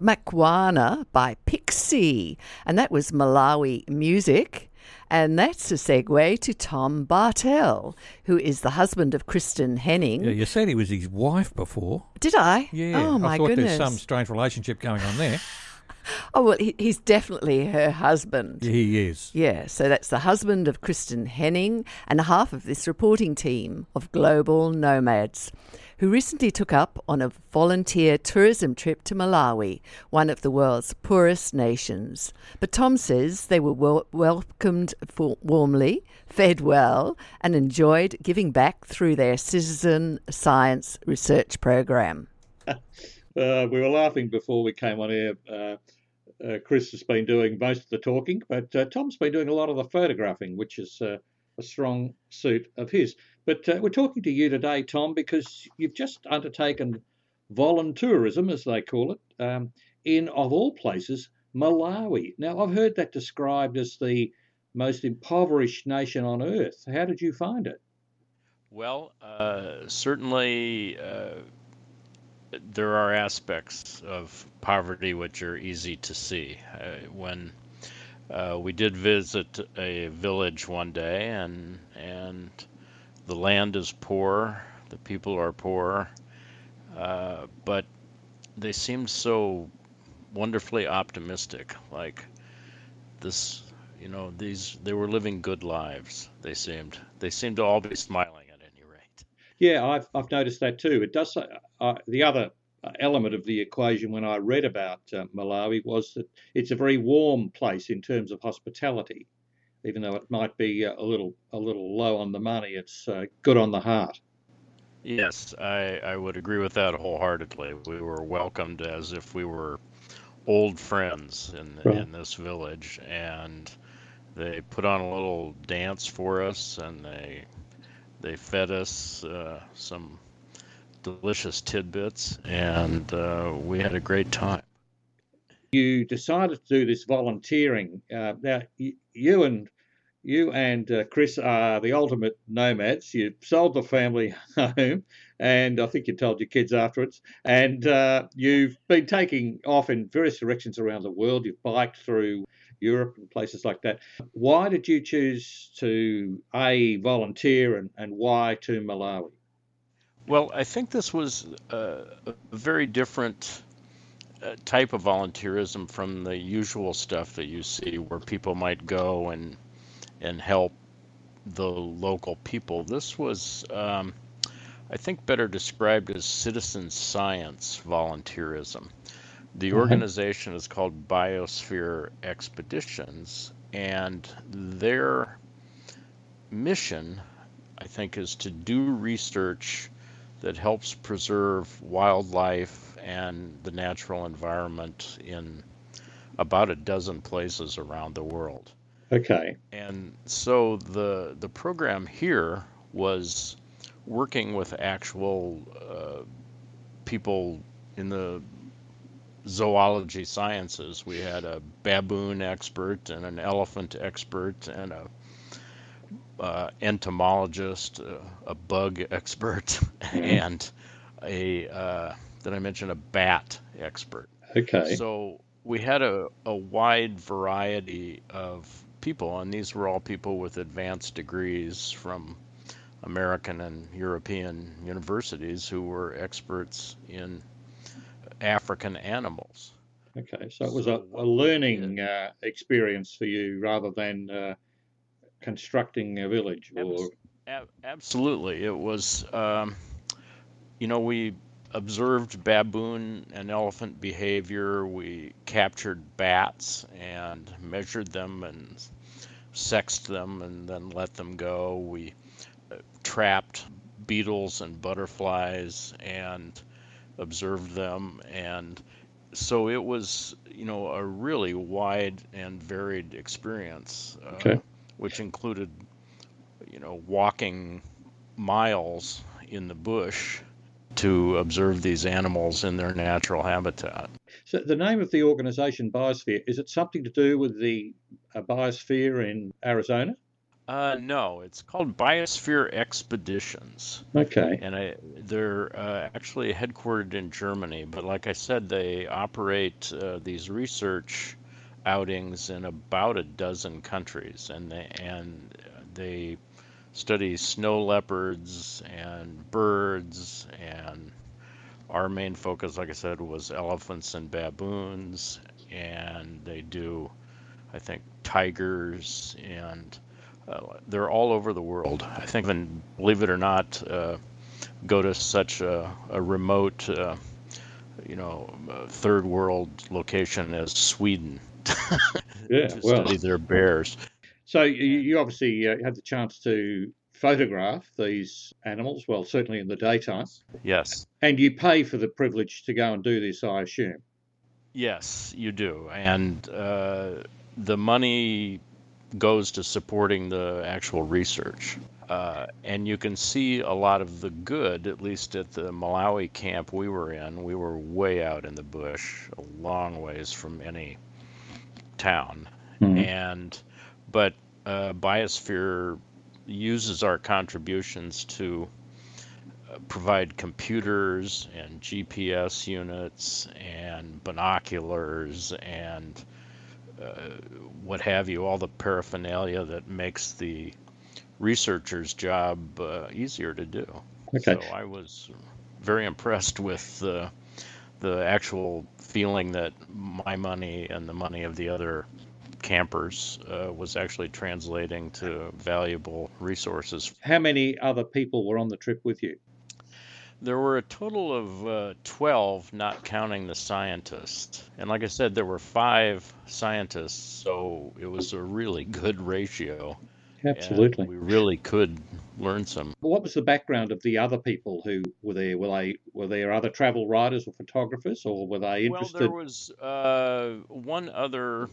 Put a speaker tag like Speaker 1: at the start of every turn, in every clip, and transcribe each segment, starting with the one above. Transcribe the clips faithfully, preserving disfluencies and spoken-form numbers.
Speaker 1: Makwana by Pixie, and that was Malawi music. And that's a segue to Tom Bartel, who is the husband of Kristen Henning.
Speaker 2: Yeah, you said he was his wife before.
Speaker 1: Did I?
Speaker 2: Yeah,
Speaker 1: Oh, my
Speaker 2: I thought
Speaker 1: goodness.
Speaker 2: there's some strange relationship going on there.
Speaker 1: Oh, well, he, he's definitely her husband.
Speaker 2: Yeah, he is.
Speaker 1: Yeah, so that's the husband of Kristen Henning and half of this reporting team of global nomads who recently took up on a volunteer tourism trip to Malawi, one of the world's poorest nations. But Tom says they were wel- welcomed for warmly, fed well, and enjoyed giving back through their citizen science research program.
Speaker 3: Uh, we were laughing before we came on air. Uh, uh, Chris has been doing most of the talking, but uh, Tom's been doing a lot of the photographing, which is uh, a strong suit of his. But uh, we're talking to you today, Tom, because you've just undertaken voluntourism, as they call it, um, in, of all places, Malawi. Now, I've heard that described as the most impoverished nation on earth. How did you find it?
Speaker 4: Well, uh, certainly... Uh... There are aspects of poverty which are easy to see. Uh, when uh, we did visit a village one day, and and the land is poor, the people are poor, uh, but they seemed so wonderfully optimistic. Like this, you know, these they were living good lives. They seemed they seemed to all be smiling at any rate.
Speaker 3: Yeah, I've I've noticed that too. It does. Uh, the other element of the equation when I read about uh, Malawi was that it's a very warm place in terms of hospitality, even though it might be uh, a little a little low on the money. It's uh, good on the heart.
Speaker 4: Yes, I, I would agree with that wholeheartedly. We were welcomed as if we were old friends in
Speaker 3: Right.
Speaker 4: in this village, and they put on a little dance for us, and they they fed us uh, some delicious tidbits, and uh, we had a great time.
Speaker 3: You decided to do this volunteering. Uh, now, y- you and you and uh, Chris are the ultimate nomads. You sold the family home, and I think you told your kids afterwards. And uh, you've been taking off in various directions around the world. You've biked through Europe and places like that. Why did you choose to A, volunteer, and, and why to Malawi?
Speaker 4: Well, I think this was uh, a very different uh, type of volunteerism from the usual stuff that you see where people might go and and help the local people. This was, um, I think, better described as citizen science volunteerism. The organization is called Biosphere Expeditions, and their mission, I think, is to do research that helps preserve wildlife and the natural environment in about a dozen places around the world.
Speaker 3: Okay.
Speaker 4: And so the the program here was working with actual uh, people in the zoology sciences. We had a baboon expert and an elephant expert and a uh, entomologist, uh, a bug expert, and a uh, did I mention a bat expert?
Speaker 3: Okay.
Speaker 4: So we had a, a wide variety of people, and these were all people with advanced degrees from American and European universities who were experts in African animals.
Speaker 3: Okay, so it was
Speaker 4: So
Speaker 3: a, a
Speaker 4: what we
Speaker 3: learning
Speaker 4: did-
Speaker 3: uh, experience for you rather than uh, constructing a village or
Speaker 4: Abs- ab- absolutely. It was, um, you know, we observed baboon and elephant behavior. We captured bats and measured them and sexed them and then let them go. We uh, trapped beetles and butterflies and observed them. And so it was, you know, a really wide and varied experience, uh,
Speaker 3: Okay.
Speaker 4: which included, you know, walking miles in the bush to observe these animals in their natural habitat.
Speaker 3: So the name of the organisation Biosphere, is it something to do with the uh, biosphere in Arizona?
Speaker 4: Uh, no, it's called Biosphere Expeditions,
Speaker 3: Okay.
Speaker 4: and I, they're uh, actually headquartered in Germany. But like I said, they operate uh, these research outings in about a dozen countries, and they and they study snow leopards and birds, and our main focus, like I said, was elephants and baboons, and they do, I think, tigers, and uh, they're all over the world. I think, even believe it or not, uh, go to such a, a remote, uh, you know, uh, third world location as Sweden
Speaker 3: Yeah,
Speaker 4: to
Speaker 3: well,
Speaker 4: study their bears.
Speaker 3: so you,
Speaker 4: And
Speaker 3: you obviously uh, had the chance to photograph these animals, well, certainly in the daytime,
Speaker 4: yes,
Speaker 3: and you pay for the privilege to go and do this, I assume.
Speaker 4: yes, you do. And uh, the money goes to supporting the actual research. Uh, and you can see a lot of the good, at least at the Malawi camp we were in. We were way out in the bush, a long ways from any town.
Speaker 3: Mm.
Speaker 4: And, but uh, Biosphere uses our contributions to uh, provide computers and G P S units and binoculars and uh, what have you, all the paraphernalia that makes the researcher's job uh, easier to do.
Speaker 3: Okay.
Speaker 4: So I was very impressed with uh, the actual feeling that my money and the money of the other campers uh, was actually translating to valuable resources.
Speaker 3: How many other people were on the trip with you?
Speaker 4: There were a total of uh, twelve, not counting the scientists. And like I said, there were five scientists, so it was a really good ratio.
Speaker 3: Absolutely.
Speaker 4: And we really could learn some.
Speaker 3: What was the background of the other people who were there? Were they were there other travel writers or photographers, or were they
Speaker 4: Well,
Speaker 3: interested?
Speaker 4: there was uh, one other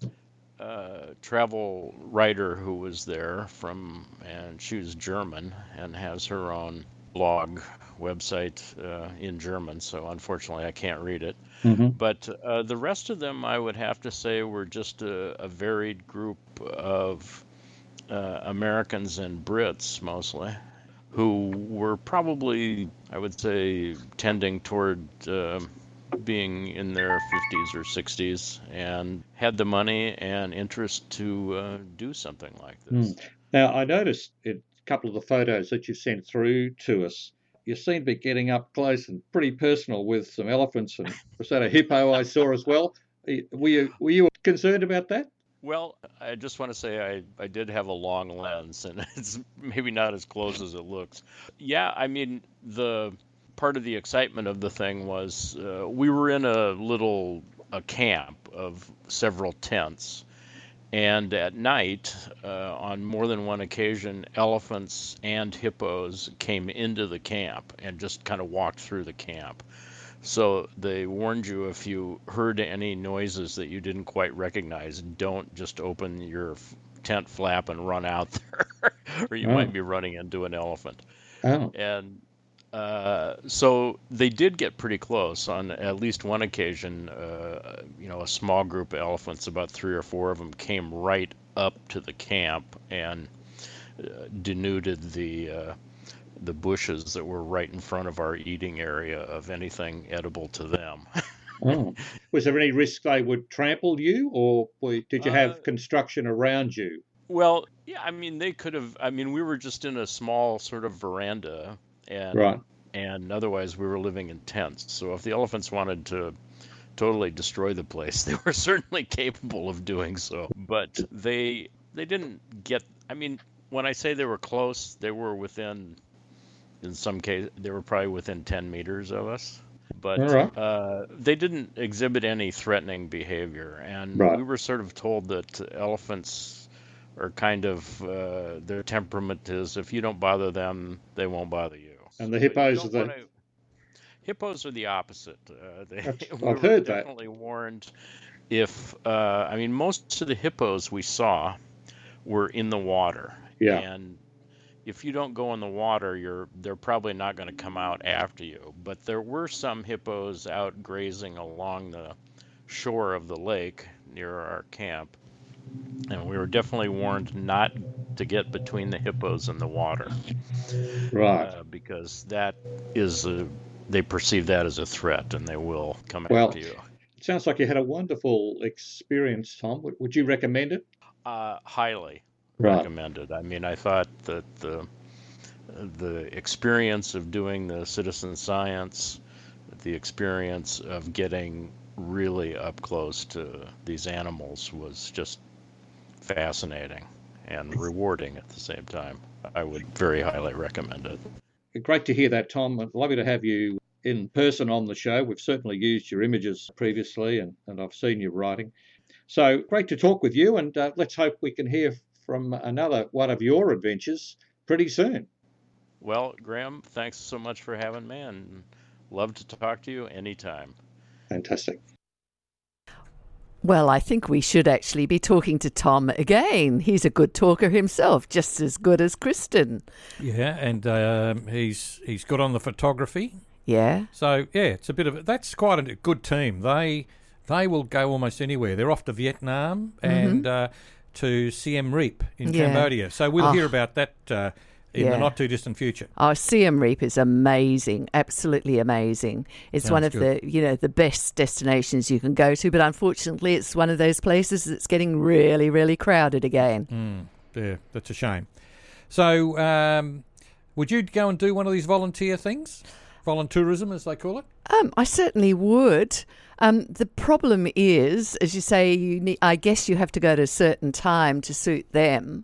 Speaker 4: uh, travel writer who was there from, and she was German and has her own blog website uh, in German, so unfortunately I can't read it.
Speaker 3: Mhm.
Speaker 4: But uh, the rest of them, I would have to say, were just a, a varied group of uh, Americans and Brits mostly, who were probably, I would say, tending toward uh, being in their fifties or sixties and had the money and interest to uh, do something like this.
Speaker 3: Mm. Now, I noticed in a couple of the photos that you sent through to us, you seem to be getting up close and pretty personal with some elephants, and was that a hippo I saw as well? Were you were you concerned about that?
Speaker 4: Well, I just want to say I, I did have a long lens, and it's maybe not as close as it looks. Yeah, I mean, the part of the excitement of the thing was uh, we were in a little a camp of several tents, and at night, uh, on more than one occasion, elephants and hippos came into the camp and just kind of walked through the camp. So they warned you, if you heard any noises that you didn't quite recognize, don't just open your f- tent flap and run out there, or you
Speaker 3: Oh,
Speaker 4: might be running into an elephant.
Speaker 3: oh,
Speaker 4: And uh, so they did get pretty close on at least one occasion. Uh, you know, a small group of elephants, about three or four of them, came right up to the camp and uh, denuded the uh, the bushes that were right in front of our eating area of anything edible to them.
Speaker 3: oh. Was there any risk they would trample you, or were- did you
Speaker 4: Uh,
Speaker 3: have construction around you?
Speaker 4: well, yeah, I mean, they could have. I mean, we were just in a small sort of veranda,
Speaker 3: Right.
Speaker 4: and and otherwise we were living in tents. So if the elephants wanted to totally destroy the place, they were certainly capable of doing so. But they they didn't get. I mean, when I say they were close, they were within. In some cases, they were probably within ten meters of us.
Speaker 3: All
Speaker 4: But
Speaker 3: right.
Speaker 4: uh, they didn't exhibit any threatening behavior. And
Speaker 3: Right.
Speaker 4: we were sort of told that elephants are kind of, uh, their temperament is if you don't bother them, they won't bother you.
Speaker 3: And the
Speaker 4: But you
Speaker 3: hippos are
Speaker 4: don't want
Speaker 3: the.
Speaker 4: to. Hippos are the opposite. Uh, they,
Speaker 3: That's,
Speaker 4: we
Speaker 3: I've
Speaker 4: were
Speaker 3: heard that.
Speaker 4: definitely warned if, uh, I mean, most of the hippos we saw were in the water.
Speaker 3: Yeah.
Speaker 4: And if you don't go in the water, you're they're probably not going to come out after you. But there were some hippos out grazing along the shore of the lake near our camp, and we were definitely warned not to get between the hippos and the water.
Speaker 3: Right.
Speaker 4: Uh, because that is a, they perceive that as a threat, and they will come
Speaker 3: Well,
Speaker 4: after you.
Speaker 3: It sounds like you had a wonderful experience, Tom. Would, would you recommend it?
Speaker 4: Uh, highly
Speaker 3: Right.
Speaker 4: recommended. I mean, I thought that the the experience of doing the citizen science, the experience of getting really up close to these animals was just fascinating and rewarding at the same time. I would very highly recommend it.
Speaker 3: Great to hear that, Tom. I'd love to have you in person on the show. We've certainly used your images previously, and, and I've seen your writing. So great to talk with you, and uh, let's hope we can hear from another one of your adventures pretty soon.
Speaker 4: Well, Graham, thanks so much for having me, and love to talk to you anytime.
Speaker 3: Fantastic.
Speaker 1: Well, I think we should actually be talking to Tom again. He's a good talker himself, just as good as Kristen.
Speaker 2: Yeah, and um, he's he's good on the photography.
Speaker 1: Yeah.
Speaker 2: So yeah, it's a bit of a, that's quite a good team. They they will go almost anywhere. They're off to Vietnam
Speaker 1: Mm-hmm.
Speaker 2: and uh, to Siem Reap in
Speaker 1: Yeah.
Speaker 2: Cambodia. So we'll
Speaker 1: Oh.
Speaker 2: hear about that uh, in
Speaker 1: Yeah.
Speaker 2: the not too distant future.
Speaker 1: Our Siem Reap is amazing, absolutely amazing. It's
Speaker 2: Sounds
Speaker 1: one of
Speaker 2: good.
Speaker 1: the, you know, the best destinations you can go to, but unfortunately it's one of those places that's getting really, really crowded again.
Speaker 2: Mm, yeah, that's a shame. So um, would you go and do one of these volunteer things? Voluntourism, as they call it?
Speaker 1: Um, I certainly would. Um, the problem is, as you say, you need, I guess you have to go at a certain time to suit them.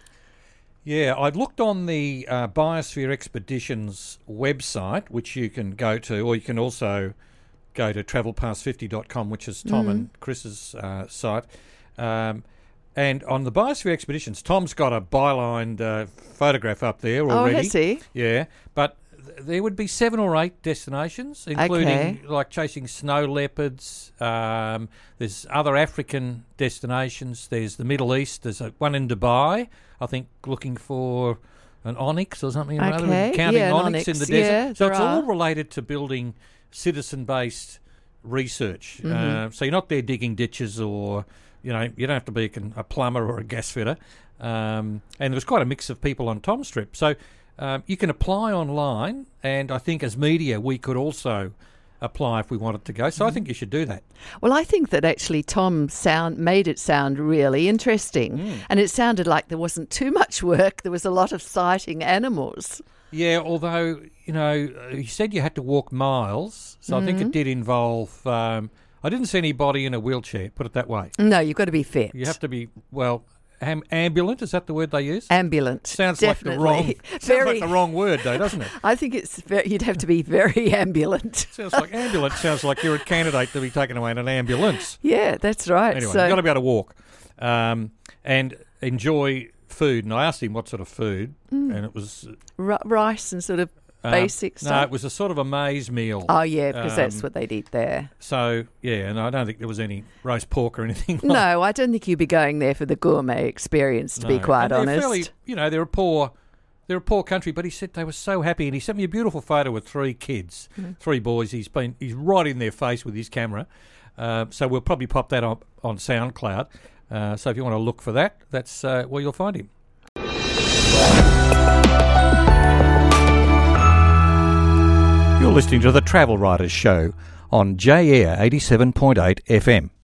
Speaker 2: Yeah, I've looked on the uh, Biosphere Expeditions website, which you can go to, or you can also go to travel past fifty dot com, which is Tom
Speaker 1: Mm.
Speaker 2: and Chris's uh, site. Um, and on the Biosphere Expeditions, Tom's got a bylined uh, photograph up there
Speaker 1: Oh,
Speaker 2: already.
Speaker 1: has he?
Speaker 2: Yeah, but th- there would be seven or eight destinations, including
Speaker 1: Okay.
Speaker 2: like chasing snow leopards. Um, there's other African destinations. There's the Middle East. There's a, one in Dubai, I think, looking for an onyx or something or other,
Speaker 1: Okay,
Speaker 2: counting
Speaker 1: yeah, an
Speaker 2: onyx, in
Speaker 1: onyx,
Speaker 2: the desert.
Speaker 1: yeah,
Speaker 2: so
Speaker 1: there
Speaker 2: it's all
Speaker 1: are.
Speaker 2: related to building citizen-based research.
Speaker 1: Mm-hmm.
Speaker 2: Uh, so you're not there digging ditches or, you know, you don't have to be a, con- a plumber or a gas fitter. Um, and there was quite a mix of people on Tom's trip. So um, you can apply online, and I think as media we could also apply if we wanted to go. So I think you should do that.
Speaker 1: Well, I think that actually Tom sound made it sound really interesting,
Speaker 2: Mm.
Speaker 1: and it sounded like there wasn't too much work. There was a lot of sighting animals.
Speaker 2: Yeah, although, you know, he said you had to walk miles, so I think it did involve... Um, I didn't see anybody in a wheelchair, put it that way.
Speaker 1: No, you've got to be fit.
Speaker 2: You have to be, well, am- ambulant, is that the word they use?
Speaker 1: Ambulant.
Speaker 2: Sounds
Speaker 1: definitely.
Speaker 2: like the wrong sounds
Speaker 1: Very.
Speaker 2: like the wrong word though, doesn't it?
Speaker 1: I think it's very, you'd have to be very ambulant.
Speaker 2: Sounds like ambulance sounds like you're a candidate to be taken away in an ambulance.
Speaker 1: Yeah, that's right.
Speaker 2: Anyway,
Speaker 1: so,
Speaker 2: you've got to be able to walk um, and enjoy food. And I asked him what sort of food, and it was
Speaker 1: r- rice and sort of
Speaker 2: uh,
Speaker 1: basic
Speaker 2: No,
Speaker 1: stuff.
Speaker 2: it was a sort of a maize meal.
Speaker 1: Oh yeah, because that's
Speaker 2: Um,
Speaker 1: what they'd eat there.
Speaker 2: So yeah, and I don't think there was any roast pork or anything. Like
Speaker 1: No, I don't think you'd be going there for the gourmet experience, to be
Speaker 2: No.
Speaker 1: quite
Speaker 2: And they're
Speaker 1: honest.
Speaker 2: fairly, you know, they're a poor, they're a poor country. But he said they were so happy, and he sent me a beautiful photo with three kids,
Speaker 1: Mm-hmm.
Speaker 2: three boys. He's been, he's right in their face with his camera. Uh, so we'll probably pop that on on SoundCloud. Uh, so if you want to look for that, that's uh, where you'll find him. You're listening to the Travel Writers Show on J Air eighty-seven point eight F M.